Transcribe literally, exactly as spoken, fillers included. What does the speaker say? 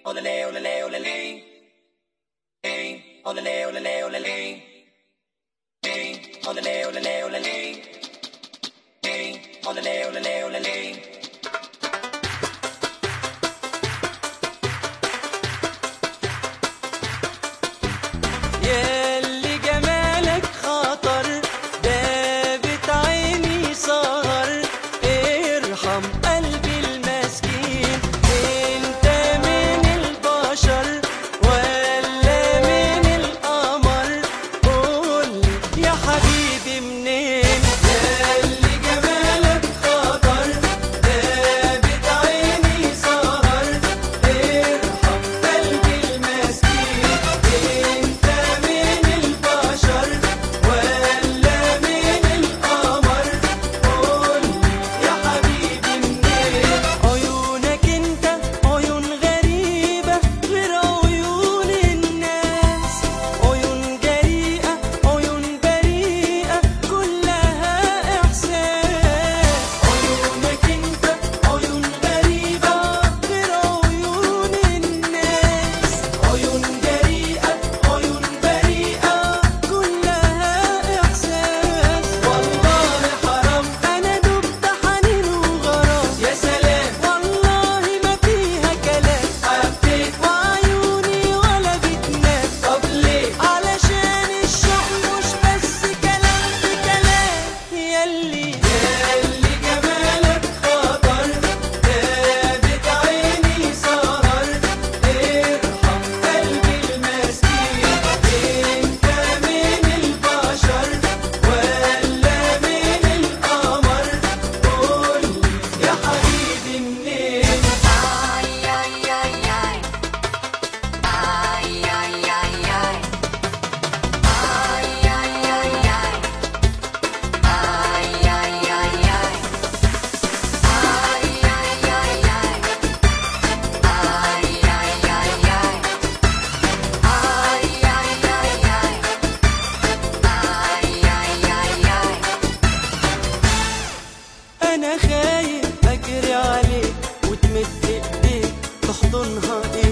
olele, olele, olele. Hey, olele, olele, olele. Hey, olele, olele, olele. Hey, olele, olele, olele. ياللي جمالك خطر دابت عيني سهر ارحم قلبي المسكين انت من البشر ولا من القمر قولي يا حبيبي منين ياللي جمالك خطر دابت عيني سهر ارحم قلبي المسكين انت من البشر ولا من القمر قولي يا حبيبي منين عيونك انت عيون غريبة غير عيون الناس عيون جريئة عيون بريئة كلها إحساس عيونك انت عيون غريبة غير عيون الناس عيون جريئة عيون بريئة كلها إحساس والله حرام أنا دبت حنين وغرام يا سلام والله ما فيها كلام حبيت وعيوني ولا بتنام طب ليه علشان الشوق مش بس كلام في كلام ياللي ياللي جمالك خطر دابت عيني سهر ارحم قلبي المسكين انت من البشر ولا من القمر قولي يا حبيبي منين انا خايف اجري عليك وتمد ايديك تحضنها